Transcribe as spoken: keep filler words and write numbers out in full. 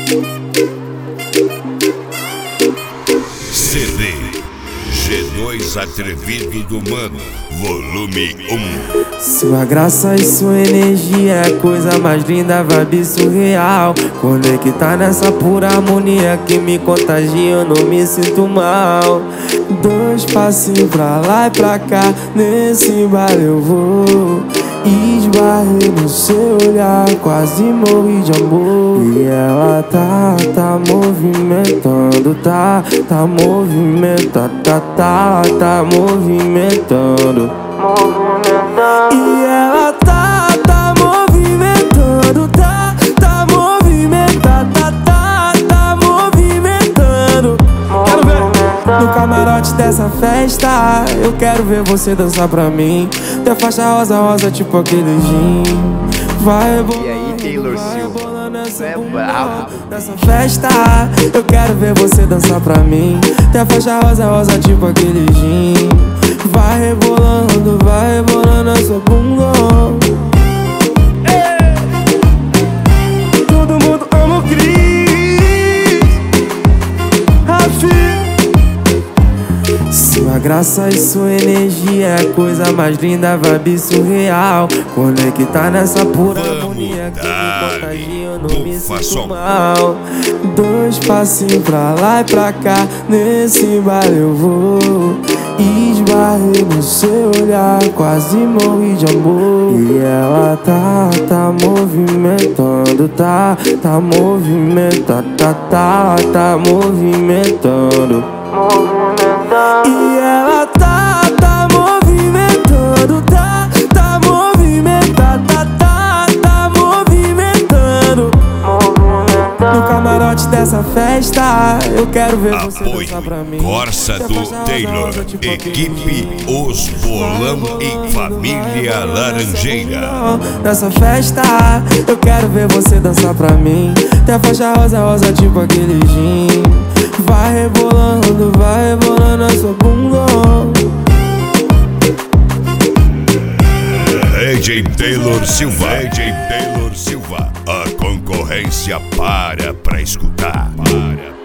C D G dois Atrevido do Mano, volume um. Sua graça e sua energia é a coisa mais linda, vibe surreal. Conectar nessa pura harmonia que me contagia, eu não me sinto mal. Dois passinhos pra lá e pra cá, nesse baile eu vou. Esbarrei no seu olhar, quase morri de amor. E ela tá, tá movimentando, tá, tá movimentando, tá, tá, tá movimentando. E ela tá, tá movimentando, tá, tá movimentando, tá, tá, tá movimentando. Quero ver no camarote dessa festa, eu quero ver você dançar pra mim. Tem faixa rosa, rosa, tipo aquele gin. Vai rebolando, e aí, Taylor vai Silva, rebolando nessa é bunda, brabo. nessa festa, eu quero ver você dançar pra mim. Tem faixa rosa, rosa, tipo aquele gin. Vai rebolando, vai rebolando essa bunda. Todo mundo ama o Cris, Rafi. Sua graça e sua energia é a coisa mais linda, vibe surreal. Conectar nessa pura harmonia que me contagia, eu não me sinto mal. Dois passinhos pra lá e pra cá, nesse baile eu vou. Esbarrei no seu olhar, quase morri de amor. E ela tá, tá movimentando, tá, tá movimentando, tá, tá, tá movimentando. E ela tá, tá movimentando, tá, tá movimentando, tá, tá, tá movimentando. No camarote dessa festa, eu quero ver você dançar pra mim. Corsa do Taylor, equipe Os Bolão e Família Laranjeira. Nessa festa, eu quero ver você dançar pra mim. Tem a faixa rosa, rosa, tipo aquele gin. Vai rebolando, vai rebolando a sua bunda. D J Taylor Silva, D J Taylor Silva, a concorrência para pra escutar. Para.